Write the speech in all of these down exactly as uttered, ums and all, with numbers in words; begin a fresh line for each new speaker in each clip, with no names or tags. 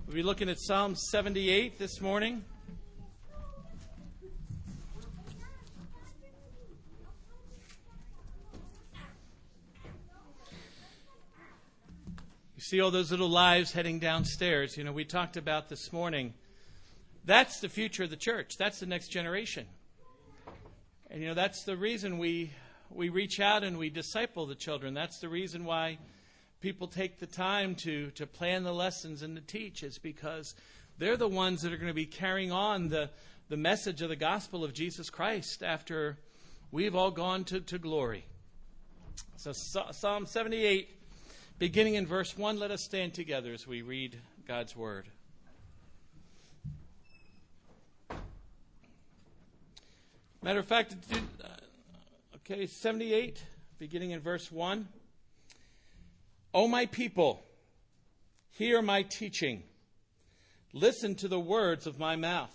We'll be looking at Psalm seventy-eight this morning. You see all those little lives heading downstairs. You know, we talked about this morning. That's the future of the church. That's the next generation. And, you know, that's the reason we we reach out and we disciple the children. That's the reason why people take the time to, to plan the lessons and to teach, is because they're the ones that are going to be carrying on the, the message of the gospel of Jesus Christ after we've all gone to, to glory. So Psalm seventy-eight, beginning in verse one, let us stand together as we read God's word. Matter of fact, okay, seventy-eight, beginning in verse one. O my people, hear my teaching. Listen to the words of my mouth.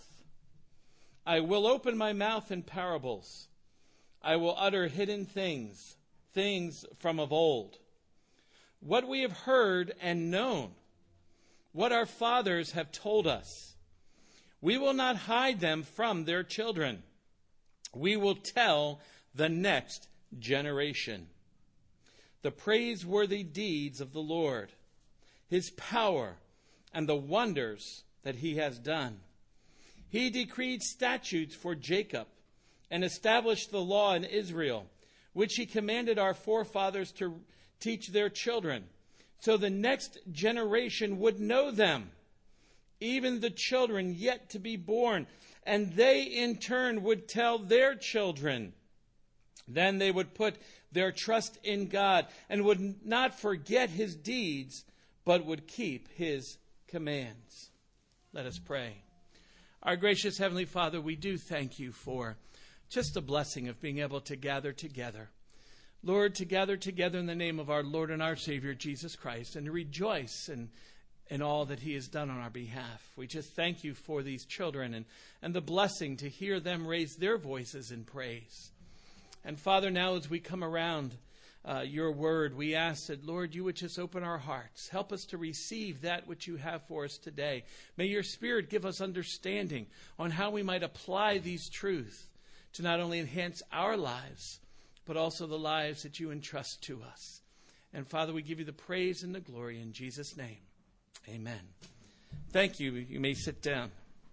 I will open my mouth in parables. I will utter hidden things, things from of old. What we have heard and known, what our fathers have told us. We will not hide them from their children. We will tell the next generation the praiseworthy deeds of the Lord, his power, and the wonders that he has done. He decreed statutes for Jacob and established the law in Israel, which he commanded our forefathers to teach their children, so the next generation would know them, even the children yet to be born, and they in turn would tell their children. Then they would put their trust in God and would not forget his deeds, but would keep his commands. Let us pray. Our gracious Heavenly Father, we do thank you for just the blessing of being able to gather together. Lord, to gather together in the name of our Lord and our Savior, Jesus Christ, and to rejoice in, in all that he has done on our behalf. We just thank you for these children and, and the blessing to hear them raise their voices in praise. And Father, now as we come around uh, your word, we ask that, Lord, you would just open our hearts. Help us to receive that which you have for us today. May your Spirit give us understanding on how we might apply these truths to not only enhance our lives, but also the lives that you entrust to us. And Father, we give you the praise and the glory in Jesus' name. Amen. Thank you. You may sit down.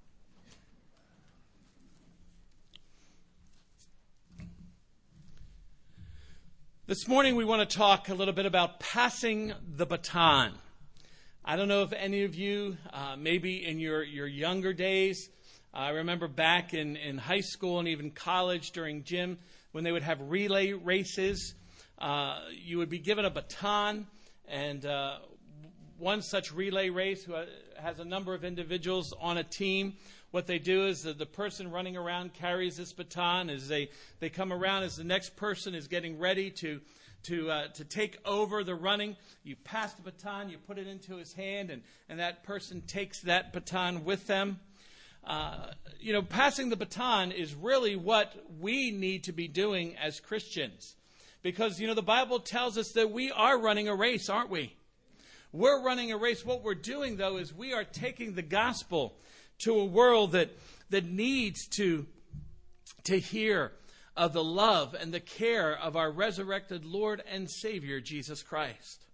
This morning we want to talk a little bit about passing the baton. I don't know if any of you, uh, maybe in your, your younger days, uh, I remember back in, in high school and even college during gym, when they would have relay races, uh, you would be given a baton, and uh, one such relay race who has a number of individuals on a team. What they do is that the person running around carries this baton as they, they come around as the next person is getting ready to to uh, to take over the running. You pass the baton, you put it into his hand, and, and that person takes that baton with them. Uh, you know, passing the baton is really what we need to be doing as Christians. Because, you know, the Bible tells us that we are running a race, aren't we? We're running a race. What we're doing, though, is we are taking the gospel to a world that that needs to, to hear of the love and the care of our resurrected Lord and Savior, Jesus Christ.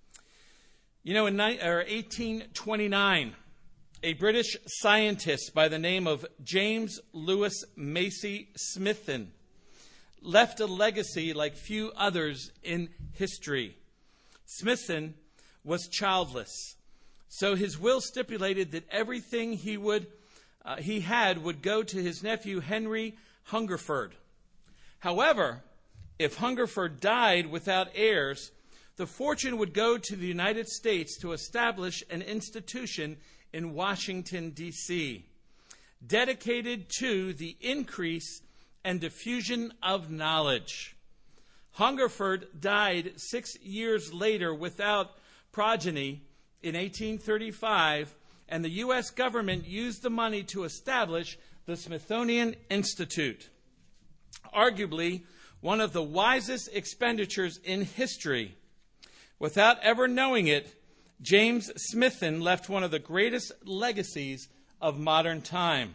You know, in eighteen twenty-nine, a British scientist by the name of James Lewis Macy Smithson left a legacy like few others in history. Smithson was childless. So his will stipulated that everything he would uh, he had would go to his nephew Henry Hungerford. However, if Hungerford died without heirs, the fortune would go to the United States to establish an institution in Washington, D C, dedicated to the increase and diffusion of knowledge. Hungerford died six years later without progeny in eighteen thirty-five, and the U S government used the money to establish the Smithsonian Institute. Arguably, one of the wisest expenditures in history. Without ever knowing it, James Smithson left one of the greatest legacies of modern time.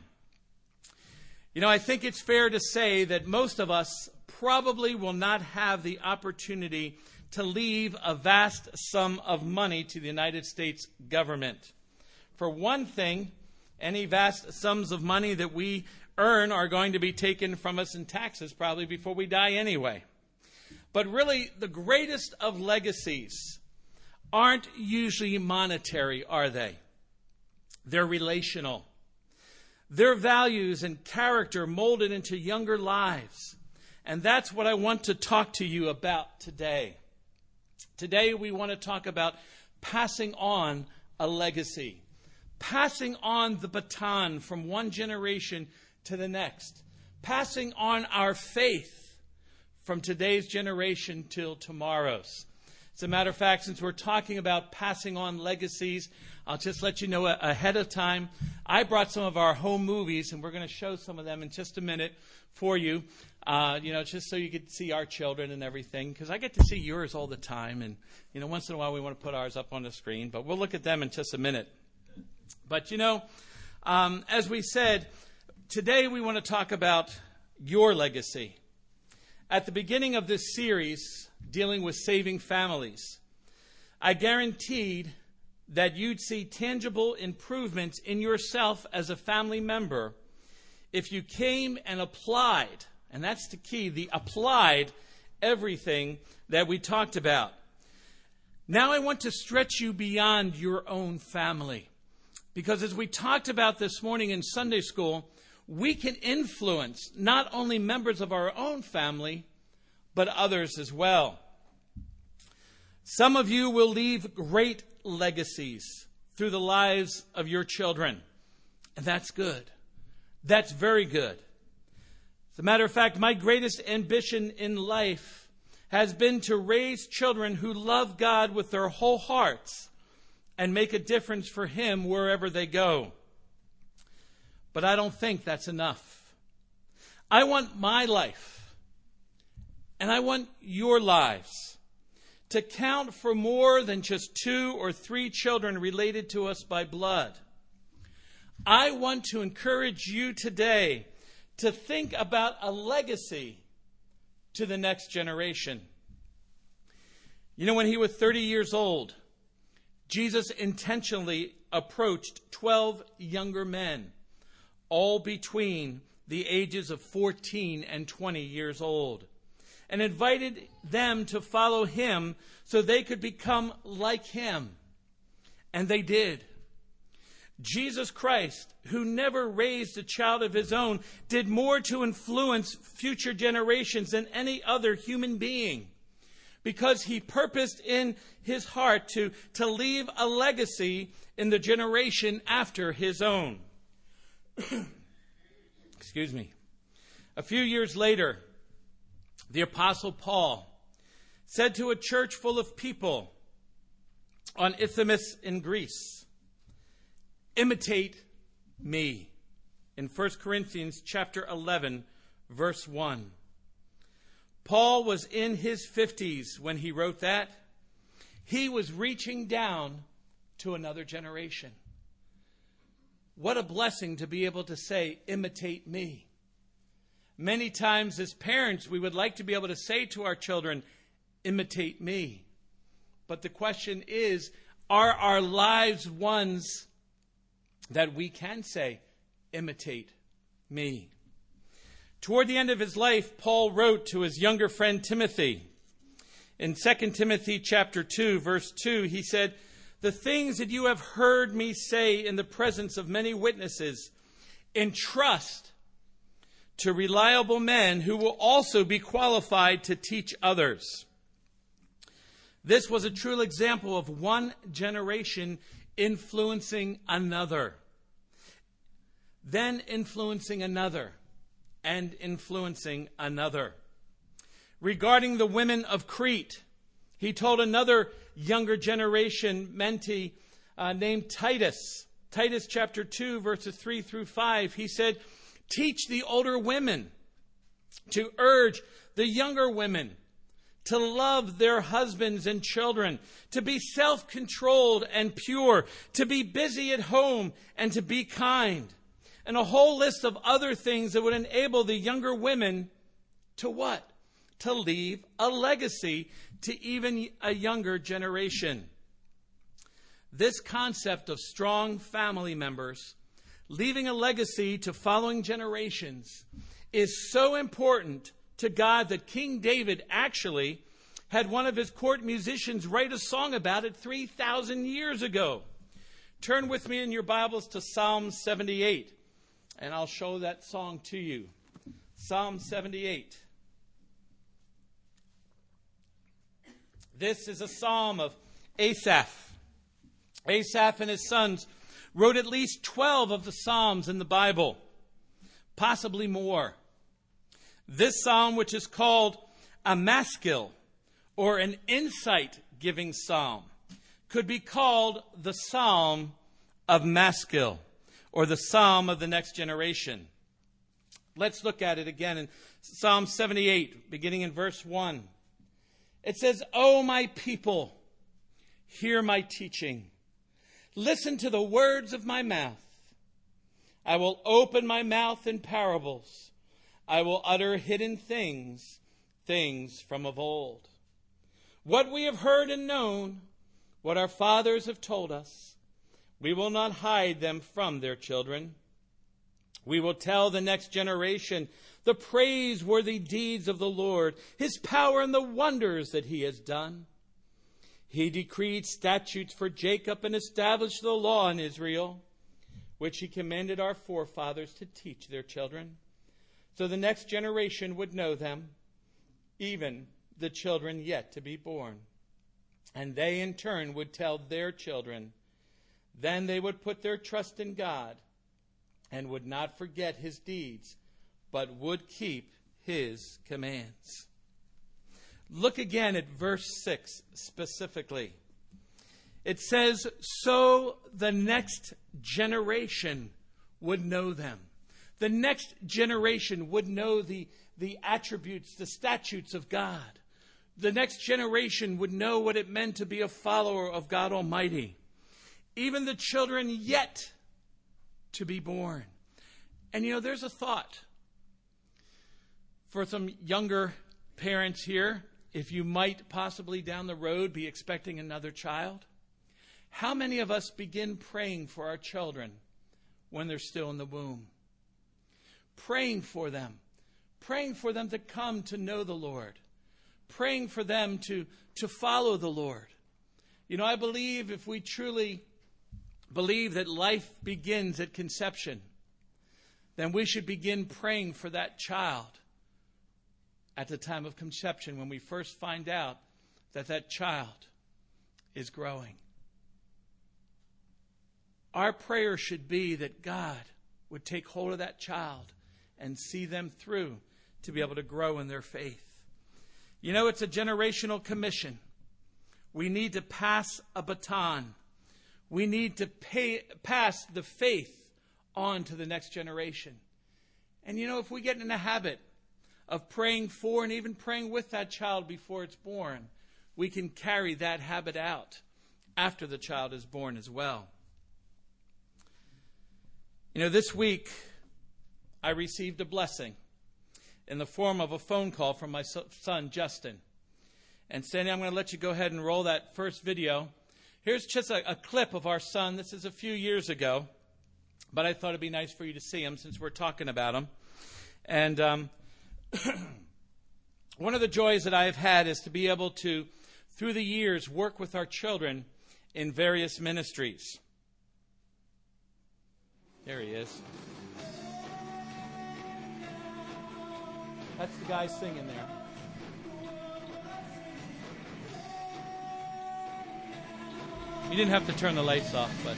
You know, I think it's fair to say that most of us probably will not have the opportunity to leave a vast sum of money to the United States government. For one thing, any vast sums of money that we earn are going to be taken from us in taxes probably before we die anyway. But really, the greatest of legacies aren't usually monetary, are they? They're relational. Their values and character molded into younger lives. And that's what I want to talk to you about today. Today we want to talk about passing on a legacy. Passing on the baton from one generation to the next. Passing on our faith from today's generation till tomorrow's. As a matter of fact, since we're talking about passing on legacies, I'll just let you know ahead of time, I brought some of our home movies, and we're going to show some of them in just a minute for you, uh, you know, just so you could see our children and everything, because I get to see yours all the time, and, you know, once in a while we want to put ours up on the screen, but we'll look at them in just a minute. But, you know, um, as we said, today we want to talk about your legacy. At the beginning of this series, dealing with saving families, I guaranteed that you'd see tangible improvements in yourself as a family member if you came and applied, and that's the key, the applied everything that we talked about. Now I want to stretch you beyond your own family, because as we talked about this morning in Sunday school, we can influence not only members of our own family, but others as well. Some of you will leave great legacies through the lives of your children. And that's good. That's very good. As a matter of fact, my greatest ambition in life has been to raise children who love God with their whole hearts and make a difference for Him wherever they go. But I don't think that's enough. I want my life, and I want your lives, to count for more than just two or three children related to us by blood. I want to encourage you today to think about a legacy to the next generation. You know, when he was thirty years old, Jesus intentionally approached twelve younger men, all between the ages of fourteen and twenty years old, and invited them to follow him so they could become like him. And they did. Jesus Christ, who never raised a child of his own, did more to influence future generations than any other human being, because he purposed in his heart to, to leave a legacy in the generation after his own. Excuse me. A few years later, the Apostle Paul said to a church full of people on Isthmus in Greece, "Imitate me," in First Corinthians chapter eleven, verse one. Paul was in his fifties when he wrote that. He was reaching down to another generation. What a blessing to be able to say, "Imitate me." Many times as parents, we would like to be able to say to our children, "Imitate me." But the question is, are our lives ones that we can say, "Imitate me"? Toward the end of his life, Paul wrote to his younger friend Timothy. In Second Timothy chapter two, verse two, he said, "The things that you have heard me say in the presence of many witnesses, entrust to reliable men who will also be qualified to teach others." This was a true example of one generation influencing another, then influencing another, and influencing another. Regarding the women of Crete, he told another younger generation mentee uh, named Titus, Titus chapter two, verses three through five, he said, "Teach the older women to urge the younger women to love their husbands and children, to be self-controlled and pure, to be busy at home, and to be kind. And a whole list of other things that would enable the younger women to what? To leave a legacy to even a younger generation. This concept of strong family members leaving a legacy to following generations is so important to God that King David actually had one of his court musicians write a song about it three thousand years ago. Turn with me in your Bibles to Psalm seventy-eight, and I'll show that song to you. Psalm seventy-eight. This is a psalm of Asaph. Asaph and his sons wrote at least twelve of the psalms in the Bible, possibly more. This psalm, which is called a maskil, or an insight-giving psalm, could be called the Psalm of Maskil, or the Psalm of the next generation. Let's look at it again in Psalm seventy-eight, beginning in verse one. It says, "O my people, hear my teaching. Listen to the words of my mouth. I will open my mouth in parables. I will utter hidden things, things from of old. What we have heard and known, what our fathers have told us, we will not hide them from their children. We will tell the next generation the praiseworthy deeds of the Lord, his power and the wonders that he has done. He decreed statutes for Jacob and established the law in Israel, which he commanded our forefathers to teach their children, so the next generation would know them, even the children yet to be born. And they in turn would tell their children. Then they would put their trust in God and would not forget his deeds, but would keep his commands." Look again at verse six specifically. It says, so the next generation would know them. The next generation would know the, the attributes, the statutes of God. The next generation would know what it meant to be a follower of God Almighty. Even the children yet to be born. And you know, there's a thought for some younger parents here, if you might possibly down the road be expecting another child. How many of us begin praying for our children when they're still in the womb? Praying for them. Praying for them to come to know the Lord. Praying for them to, to follow the Lord. You know, I believe if we truly believe that life begins at conception, then we should begin praying for that child at the time of conception, when we first find out that that child is growing. Our prayer should be that God would take hold of that child and see them through to be able to grow in their faith. You know, it's a generational commission. We need to pass a baton. We need to pay, pass the faith on to the next generation. And you know, if we get in the habit of praying for and even praying with that child before it's born, we can carry that habit out after the child is born as well. You know, this week I received a blessing in the form of a phone call from my son, Justin. And Sandy, I'm going to let you go ahead and roll that first video. Here's just a, a clip of our son. This is a few years ago, but I thought it'd be nice for you to see him since we're talking about him. And um, one of the joys that I have had is to be able to, through the years, work with our children in various ministries. There he is. That's the guy singing there. You didn't have to turn the lights off, but...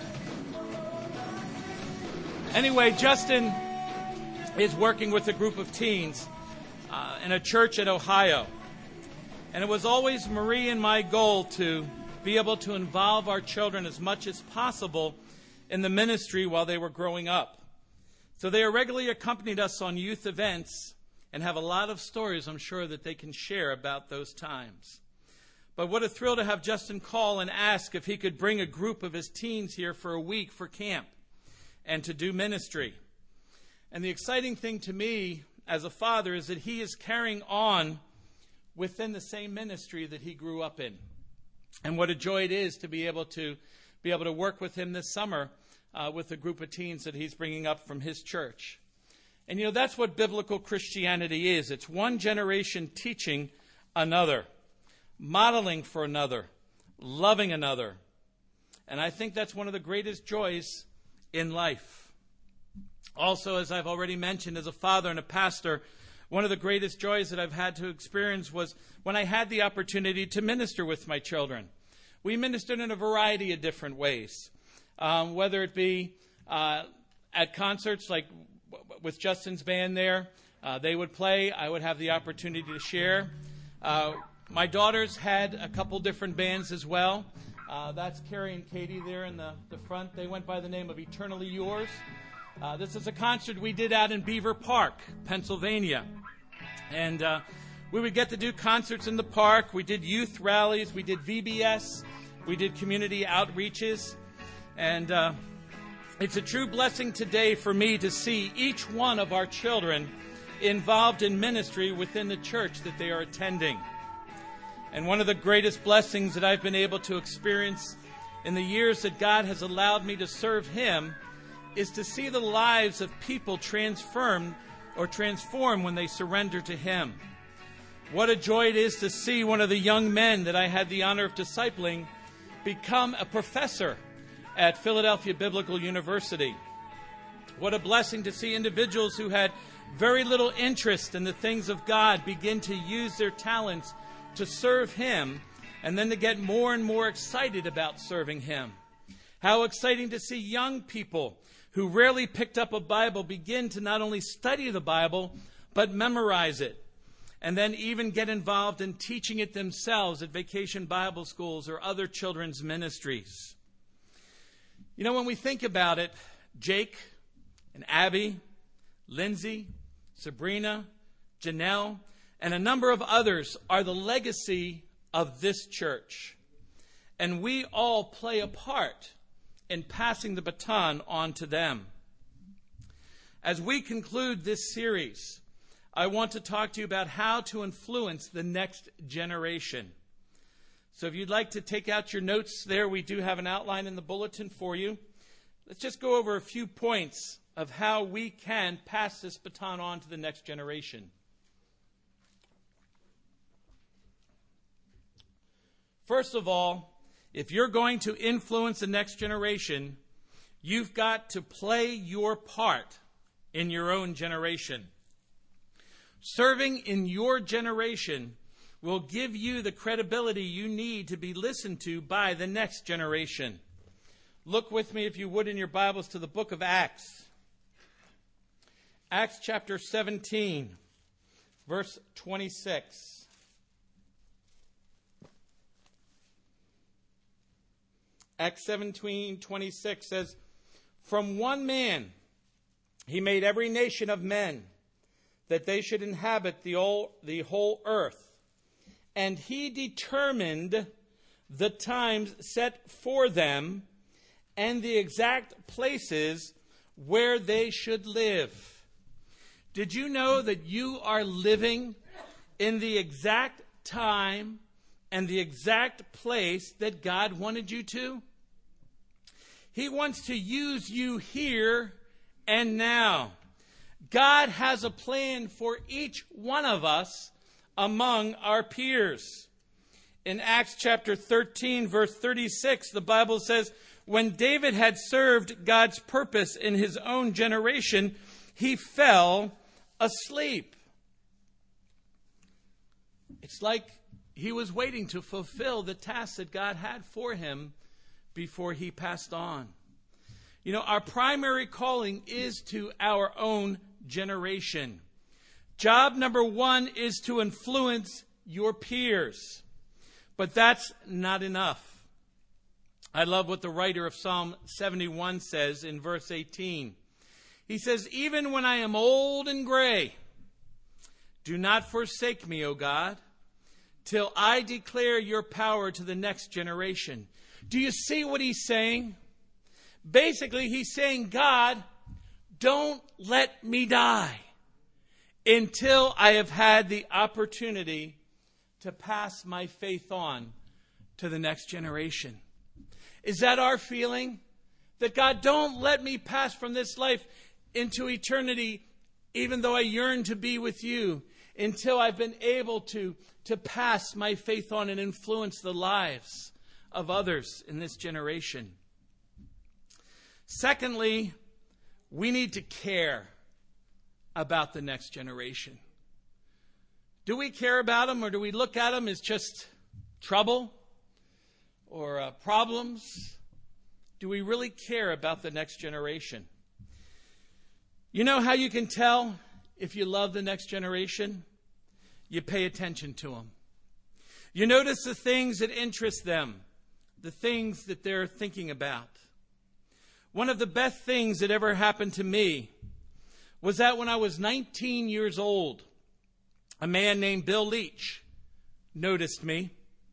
Anyway, Justin is working with a group of teens uh, in a church in Ohio. And it was always Marie and my goal to be able to involve our children as much as possible in the ministry while they were growing up. So they regularly accompanied us on youth events and have a lot of stories, I'm sure, that they can share about those times. But what a thrill to have Justin call and ask if he could bring a group of his teens here for a week for camp and to do ministry. And the exciting thing to me as a father is that he is carrying on within the same ministry that he grew up in. And what a joy it is to be able to be able to work with him this summer uh, with a group of teens that he's bringing up from his church. And, you know, that's what biblical Christianity is. It's one generation teaching another, modeling for another, loving another. And I think that's one of the greatest joys in life. Also, as I've already mentioned, as a father and a pastor, one of the greatest joys that I've had to experience was when I had the opportunity to minister with my children. We ministered in a variety of different ways, um, whether it be uh, at concerts like with Justin's band there. Uh, they would play. I would have the opportunity to share. Uh, my daughters had a couple different bands as well. Uh, that's Carrie and Katie there in the, the front. They went by the name of Eternally Yours. Uh, this is a concert we did out in Beaver Park, Pennsylvania. And uh, we would get to do concerts in the park. We did youth rallies. We did V B S. We did community outreaches. And uh, it's a true blessing today for me to see each one of our children involved in ministry within the church that they are attending. And one of the greatest blessings that I've been able to experience in the years that God has allowed me to serve Him is to see the lives of people transform or transform when they surrender to Him. What a joy it is to see one of the young men that I had the honor of discipling become a professor at Philadelphia Biblical University. What a blessing to see individuals who had very little interest in the things of God begin to use their talents to serve Him, and then to get more and more excited about serving Him. How exciting to see young people who rarely picked up a Bible begin to not only study the Bible, but memorize it, and then even get involved in teaching it themselves at vacation Bible schools or other children's ministries. You know, when we think about it, Jake and Abby, Lindsay, Sabrina, Janelle, and a number of others are the legacy of this church. And we all play a part in passing the baton on to them. As we conclude this series, I want to talk to you about how to influence the next generation. So if you'd like to take out your notes there, we do have an outline in the bulletin for you. Let's just go over a few points of how we can pass this baton on to the next generation. First of all, if you're going to influence the next generation, you've got to play your part in your own generation. Serving in your generation will give you the credibility you need to be listened to by the next generation. Look with me, if you would, in your Bibles to the book of Acts. Acts chapter seventeen, verse twenty-six. Acts seventeen twenty-six says, "From one man He made every nation of men, that they should inhabit the whole, the whole earth. And He determined the times set for them and the exact places where they should live." Did you know that you are living in the exact time and the exact place that God wanted you to? He wants to use you here and now. God has a plan for each one of us among our peers. In Acts chapter thirteen, verse thirty-six, the Bible says, "When David had served God's purpose in his own generation, he fell asleep." It's like he was waiting to fulfill the task that God had for him before he passed on. You know, our primary calling is to our own generation. Job number one is to influence your peers. But that's not enough. I love what the writer of Psalm seventy-one says in verse eighteen. He says, "Even when I am old and gray, Do not forsake me, O God, till I declare your power to the next generation. Do you see what he's saying? Basically, he's saying, God, don't let me die until I have had the opportunity to pass my faith on to the next generation. Is that our feeling? That God, don't let me pass from this life into eternity, even though I yearn to be with you, until I've been able to, to pass my faith on and influence the lives of others in this generation. Secondly, we need to care about the next generation. Do we care about them, or do we look at them as just trouble or uh, problems? Do we really care about the next generation? You know how you can tell if you love the next generation? You pay attention to them. You notice the things that interest them, the things that they're thinking about. One of the best things that ever happened to me was that when I was nineteen years old, a man named Bill Leach noticed me.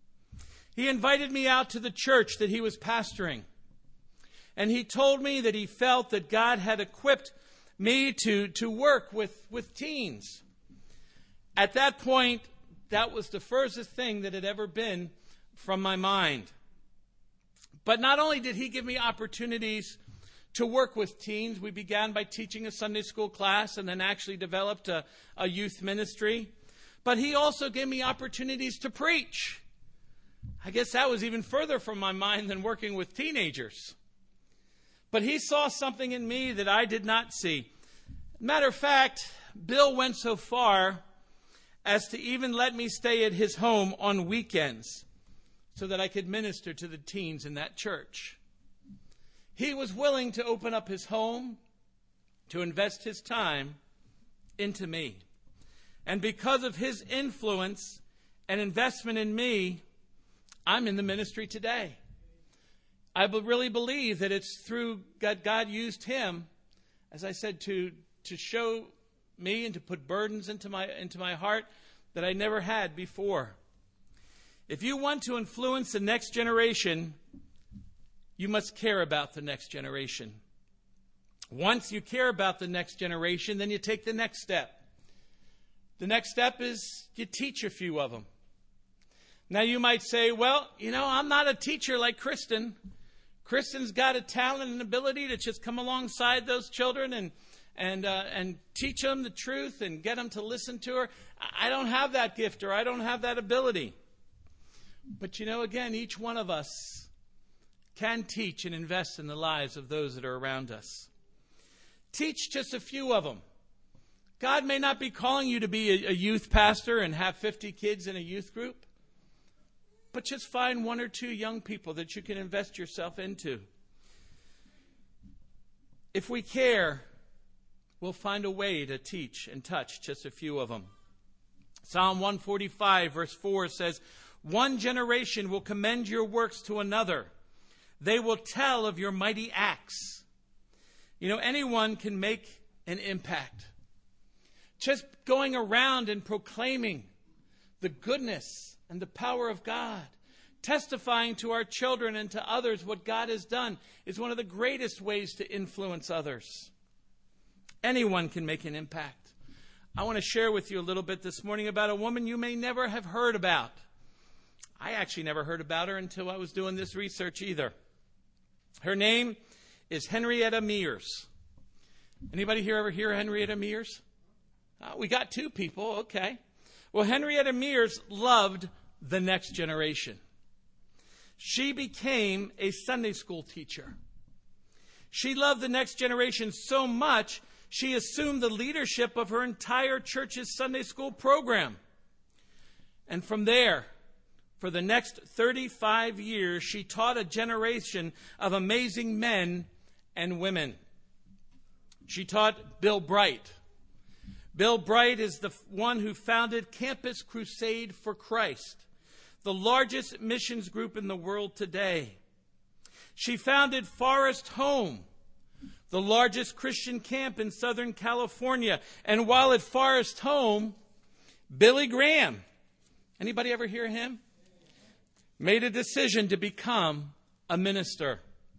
He invited me out to the church that he was pastoring. And he told me that he felt that God had equipped me to, to work with, with teens. At that point, that was the furthest thing that had ever been from my mind. But not only did he give me opportunities to work with teens, we began by teaching a Sunday school class and then actually developed a, a youth ministry. But he also gave me opportunities to preach. I guess that was even further from my mind than working with teenagers. But he saw something in me that I did not see. Matter of fact, Bill went so far as to even let me stay at his home on weekends so that I could minister to the teens in that church. He was willing to open up his home, to invest his time into me. And because of his influence and investment in me, I'm in the ministry today. I really believe that it's through God, God used him, as I said, to, to show me and to put burdens into my, into my heart that I never had before. If you want to influence the next generation, you must care about the next generation. Once you care about the next generation, then you take the next step. The next step is you teach a few of them. Now you might say, well, you know, I'm not a teacher like Kristen. Kristen's got a talent and ability to just come alongside those children and and uh, and teach them the truth and get them to listen to her. I don't have that gift, or I don't have that ability. But you know, again, each one of us can teach and invest in the lives of those that are around us. Teach just a few of them. God may not be calling you to be a, a youth pastor and have fifty kids in a youth group, but just find one or two young people that you can invest yourself into. If we care, we'll find a way to teach and touch just a few of them. Psalm one forty-five verse four says, "One generation will commend your works to another. They will tell of your mighty acts." You know, anyone can make an impact. Just going around and proclaiming the goodness and the power of God, testifying to our children and to others what God has done, is one of the greatest ways to influence others. Anyone can make an impact. I want to share with you a little bit this morning about a woman you may never have heard about. I actually never heard about her until I was doing this research either. Her name is Henrietta Mears. Anybody here ever hear Henrietta Mears? Uh, we got two people, okay. Well, Henrietta Mears loved the next generation. She became a Sunday school teacher. She loved the next generation so much, she assumed the leadership of her entire church's Sunday school program. And from there, for the next thirty-five years, she taught a generation of amazing men and women. She taught Bill Bright. Bill Bright is the one who founded Campus Crusade for Christ, the largest missions group in the world today. She founded Forest Home, the largest Christian camp in Southern California. And while at Forest Home, Billy Graham, anybody ever hear him? Made a decision to become a minister.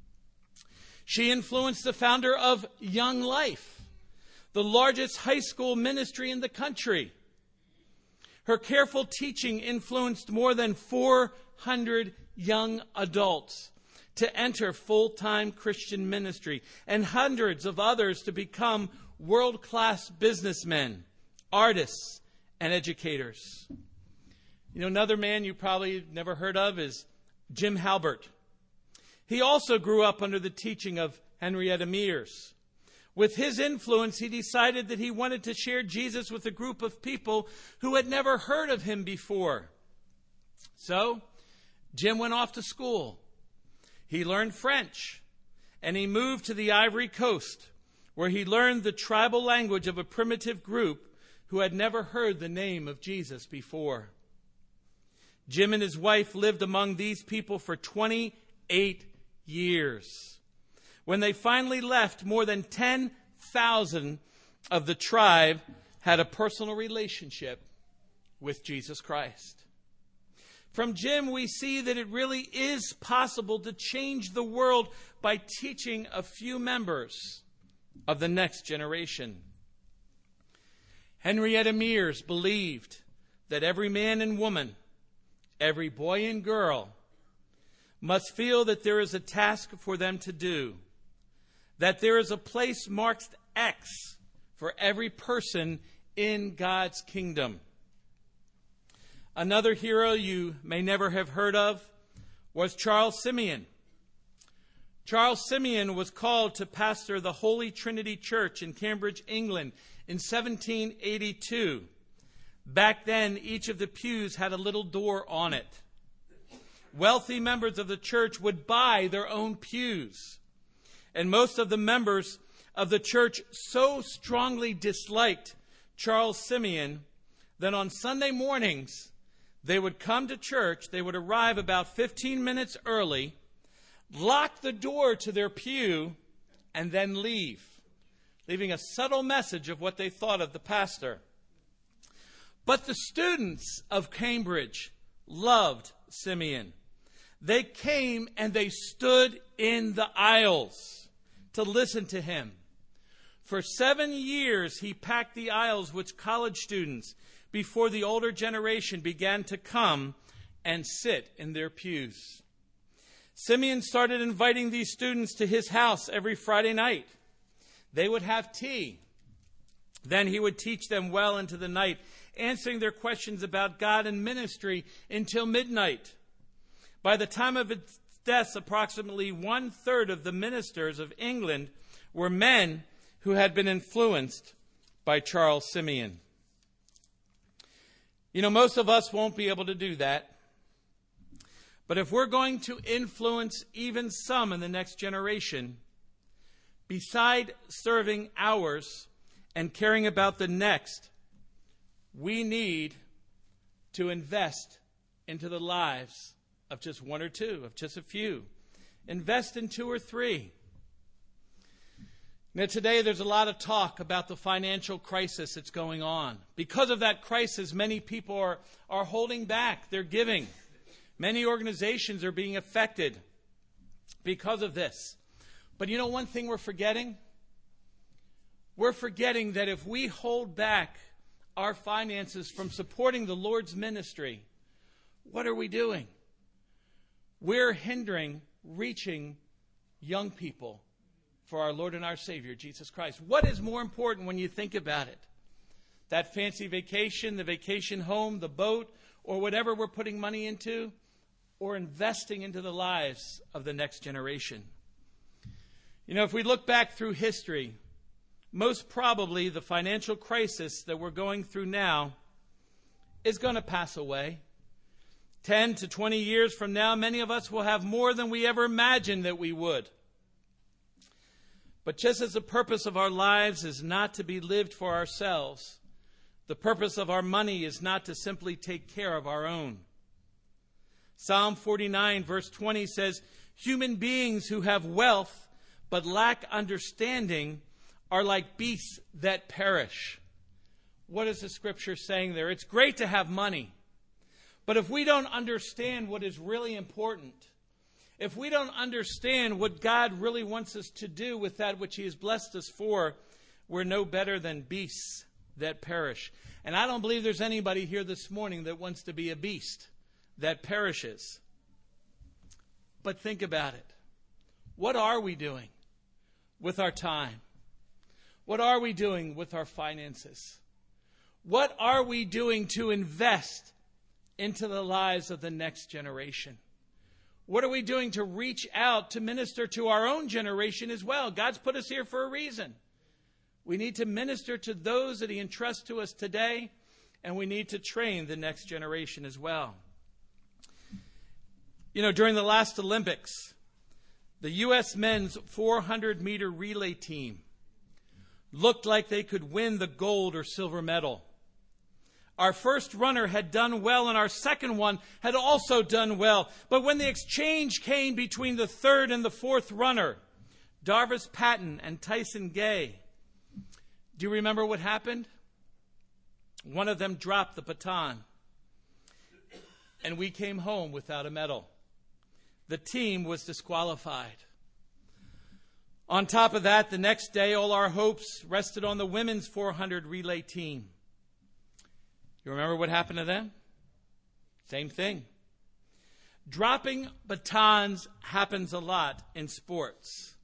She influenced the founder of Young Life, the largest high school ministry in the country. Her careful teaching influenced more than four hundred young adults to enter full-time Christian ministry and hundreds of others to become world-class businessmen, artists, and educators. You know, another man you probably never heard of is Jim Halbert. He also grew up under the teaching of Henrietta Mears. With his influence, he decided that he wanted to share Jesus with a group of people who had never heard of him before. So, Jim went off to school. He learned French, and he moved to the Ivory Coast, where he learned the tribal language of a primitive group who had never heard the name of Jesus before. Jim and his wife lived among these people for twenty-eight years. When they finally left, more than ten thousand of the tribe had a personal relationship with Jesus Christ. From Jim, we see that it really is possible to change the world by teaching a few members of the next generation. Henrietta Mears believed that every man and woman, every boy and girl, must feel that there is a task for them to do, that there is a place marked X for every person in God's kingdom. Another hero you may never have heard of was Charles Simeon. Charles Simeon was called to pastor the Holy Trinity Church in Cambridge, England in seventeen eighty-two. Back then, each of the pews had a little door on it. Wealthy members of the church would buy their own pews. And most of the members of the church so strongly disliked Charles Simeon that on Sunday mornings, they would come to church, they would arrive about fifteen minutes early, lock the door to their pew, and then leave, leaving a subtle message of what they thought of the pastor. But the students of Cambridge loved Simeon. They came and they stood in the aisles to listen to him. For seven years, he packed the aisles with college students before the older generation began to come and sit in their pews. Simeon started inviting these students to his house every Friday night. They would have tea. Then he would teach them well into the night, answering their questions about God and ministry until midnight. By the time of its death, approximately one-third of the ministers of England were men who had been influenced by Charles Simeon. You know, most of us won't be able to do that. But if we're going to influence even some in the next generation, beside serving ours and caring about the next, we need to invest into the lives of just one or two, of just a few. Invest in two or three. Now, today there's a lot of talk about the financial crisis that's going on. Because of that crisis, many people are, are holding back their giving. Many organizations are being affected because of this. But you know one thing we're forgetting? We're forgetting that if we hold back our finances from supporting the Lord's ministry, what are we doing? We're hindering reaching young people for our Lord and our Savior, Jesus Christ. What is more important when you think about it? That fancy vacation, the vacation home, the boat, or whatever we're putting money into, or investing into the lives of the next generation? You know, if we look back through history, most probably the financial crisis that we're going through now is going to pass away. Ten to twenty years from now, many of us will have more than we ever imagined that we would. But just as the purpose of our lives is not to be lived for ourselves, the purpose of our money is not to simply take care of our own. Psalm forty-nine, verse twenty says, "Human beings who have wealth but lack understanding are like beasts that perish." what is the scripture saying there? It's great to have money. But if we don't understand what is really important, if we don't understand what God really wants us to do with that which he has blessed us for, we're no better than beasts that perish. And I don't believe there's anybody here this morning that wants to be a beast that perishes. But think about it. What are we doing with our time? What are we doing with our finances? What are we doing to invest into the lives of the next generation? What are we doing to reach out to minister to our own generation as well? God's put us here for a reason. We need to minister to those that he entrusts to us today, and we need to train the next generation as well. You know, during the last Olympics, the U S men's four hundred meter relay team looked like they could win the gold or silver medal. Our first runner had done well, and our second one had also done well. But when the exchange came between the third and the fourth runner, Darvis Patton and Tyson Gay, do you remember what happened? One of them dropped the baton, and we came home without a medal. The team was disqualified. On top of that, the next day, all our hopes rested on the women's four hundred relay team. You remember what happened to them? Same thing. Dropping batons happens a lot in sports.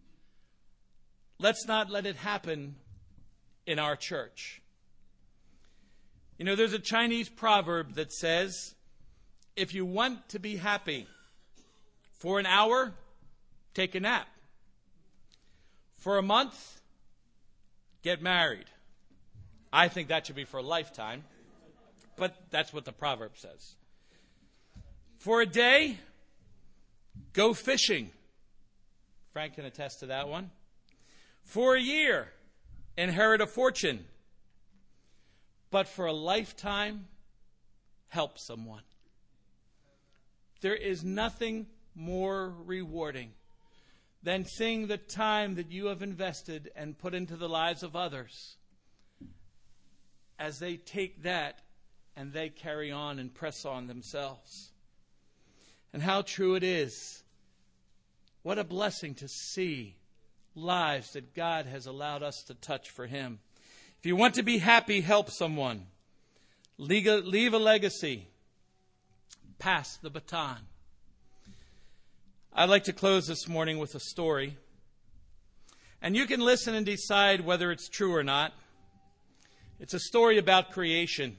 Let's not let it happen in our church. You know, there's a Chinese proverb that says, if you want to be happy for an hour, take a nap. For a month, get married. I think that should be for a lifetime. But that's what the proverb says. For a day, go fishing. Frank can attest to that one. For a year, inherit a fortune. But for a lifetime, help someone. There is nothing more rewarding than seeing the time that you have invested and put into the lives of others as they take that and they carry on and press on themselves. And how true it is. What a blessing to see lives that God has allowed us to touch for him. If you want to be happy, help someone. Leave a, leave a legacy. Pass the baton. I'd like to close this morning with a story. And you can listen and decide whether it's true or not. It's a story about creation.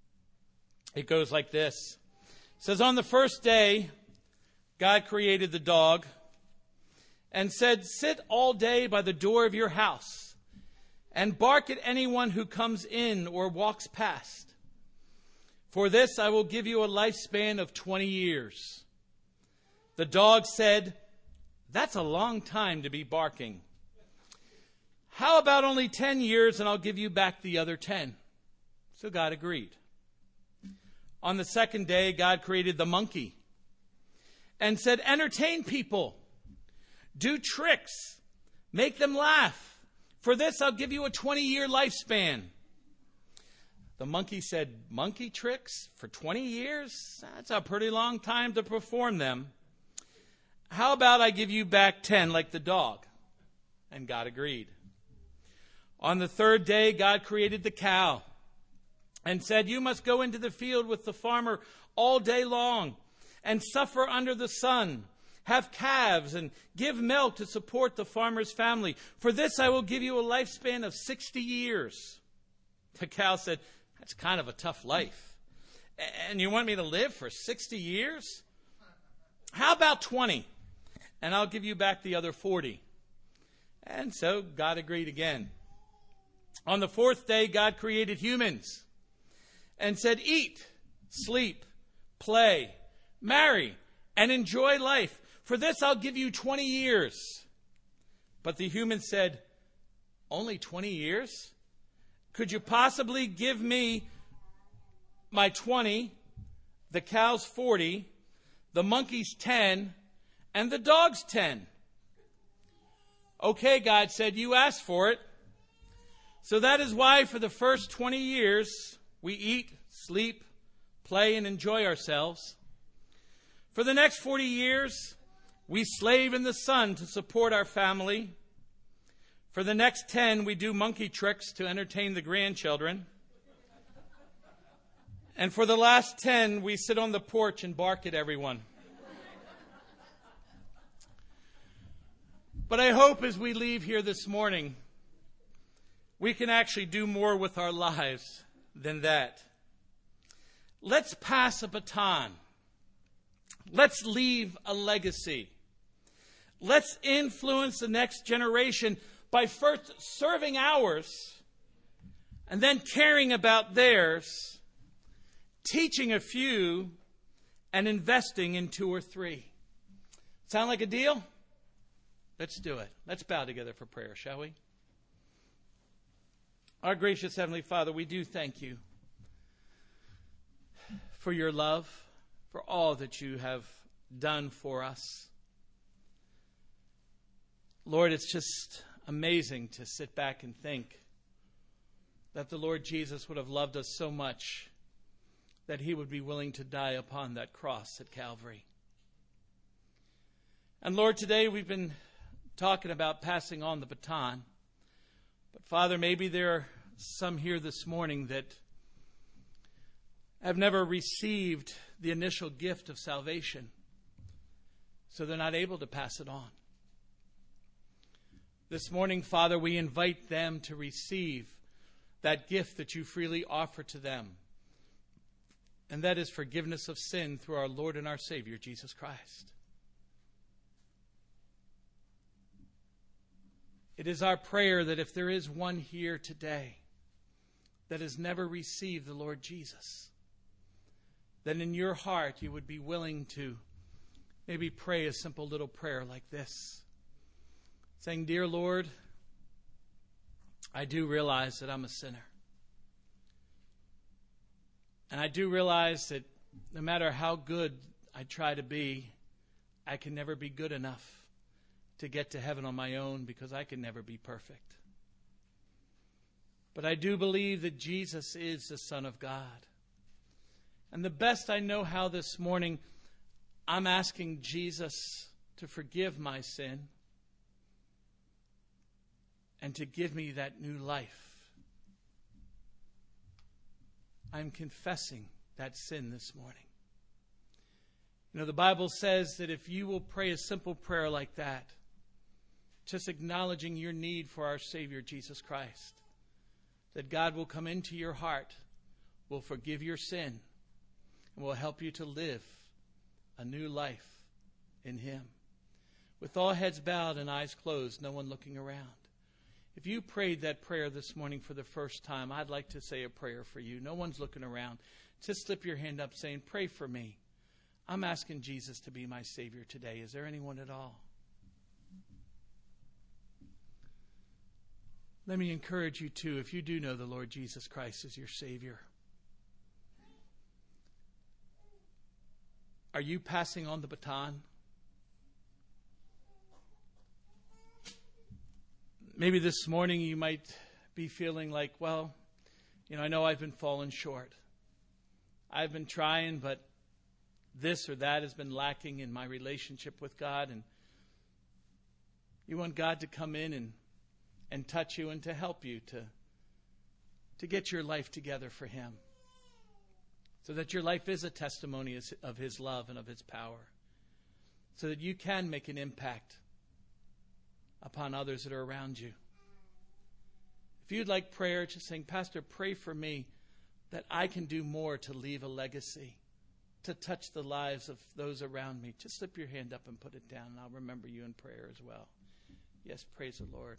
It goes like this. It says, on the first day, God created the dog and said, sit all day by the door of your house and bark at anyone who comes in or walks past. For this I will give you a lifespan of twenty years. The dog said, that's a long time to be barking. How about only ten years and I'll give you back the other ten? So God agreed. On the second day, God created the monkey and said, entertain people, do tricks, make them laugh. For this, I'll give you a twenty-year lifespan. The monkey said, monkey tricks for twenty years? That's a pretty long time to perform them. How about I give you back ten like the dog? And God agreed. On the third day, God created the cow and said, you must go into the field with the farmer all day long and suffer under the sun, have calves and give milk to support the farmer's family. For this I will give you a lifespan of sixty years. The cow said, that's kind of a tough life. And you want me to live for sixty years? How about twenty? And I'll give you back the other forty. And so God agreed again. On the fourth day, God created humans and said, eat, sleep, play, marry, and enjoy life. For this I'll give you twenty years. But the human said, only twenty years? Could you possibly give me my twenty, the cow's forty, the monkey's ten, and the dog's ten? Okay, God said, you asked for it. So that is why for the first twenty years, we eat, sleep, play, and enjoy ourselves. For the next forty years, we slave in the sun to support our family. For the next ten, we do monkey tricks to entertain the grandchildren. And for the last ten, we sit on the porch and bark at everyone. But I hope as we leave here this morning, we can actually do more with our lives than that. Let's pass a baton. Let's leave a legacy. Let's influence the next generation by first serving ours and then caring about theirs, teaching a few, and investing in two or three. Sound like a deal? Let's do it. Let's bow together for prayer, shall we? Our gracious Heavenly Father, we do thank you for your love, for all that you have done for us. Lord, it's just amazing to sit back and think that the Lord Jesus would have loved us so much that he would be willing to die upon that cross at Calvary. And Lord, today we've been talking about passing on the baton. But Father, maybe there are some here this morning that have never received the initial gift of salvation, so they're not able to pass it on. This morning, Father, we invite them to receive that gift that you freely offer to them, and that is forgiveness of sin through our Lord and our Savior, Jesus Christ. It is our prayer that if there is one here today that has never received the Lord Jesus, then in your heart you would be willing to maybe pray a simple little prayer like this, saying, Dear Lord, I do realize that I'm a sinner. And I do realize that no matter how good I try to be, I can never be good enough to get to heaven on my own because I can never be perfect. But I do believe that Jesus is the Son of God. And the best I know how this morning, I'm asking Jesus to forgive my sin and to give me that new life. I'm confessing that sin this morning. You know, the Bible says that if you will pray a simple prayer like that, just acknowledging your need for our Savior, Jesus Christ, that God will come into your heart, will forgive your sin, and will help you to live a new life in Him. With all heads bowed and eyes closed, no one looking around. If you prayed that prayer this morning for the first time, I'd like to say a prayer for you. No one's looking around. Just slip your hand up saying, pray for me. I'm asking Jesus to be my Savior today. Is there anyone at all? Let me encourage you too, if you do know the Lord Jesus Christ as your Savior, are you passing on the baton? Maybe this morning you might be feeling like, well, you know, I know I've been falling short. I've been trying, but this or that has been lacking in my relationship with God. And you want God to come in and, and touch you and to help you to, to get your life together for Him, so that your life is a testimony of His love and of His power, so that you can make an impact upon others that are around you. If you'd like prayer, just saying, Pastor, pray for me that I can do more to leave a legacy, to touch the lives of those around me. Just slip your hand up and put it down, and I'll remember you in prayer as well. Yes, praise the Lord.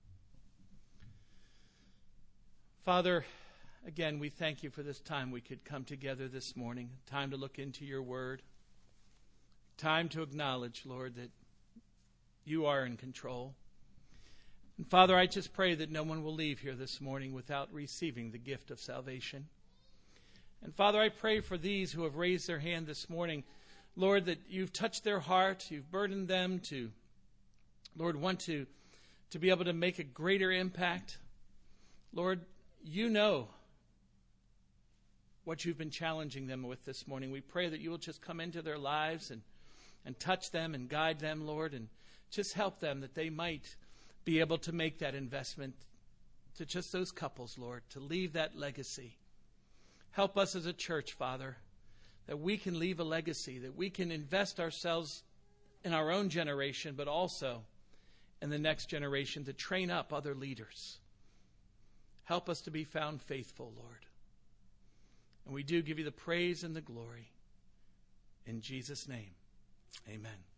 Father, again, we thank you for this time we could come together this morning, time to look into your word, time to acknowledge, Lord, that you are in control. And Father, I just pray that no one will leave here this morning without receiving the gift of salvation. And Father, I pray for these who have raised their hand this morning, Lord, that you've touched their heart, you've burdened them to, Lord, want to, to be able to make a greater impact. Lord, you know what you've been challenging them with this morning. We pray that you will just come into their lives and, and touch them and guide them, Lord, and just help them that they might be able to make that investment to just those couples, Lord, to leave that legacy. Help us as a church, Father, that we can leave a legacy, that we can invest ourselves in our own generation, but also in the next generation to train up other leaders. Help us to be found faithful, Lord. And we do give you the praise and the glory. In Jesus' name, amen.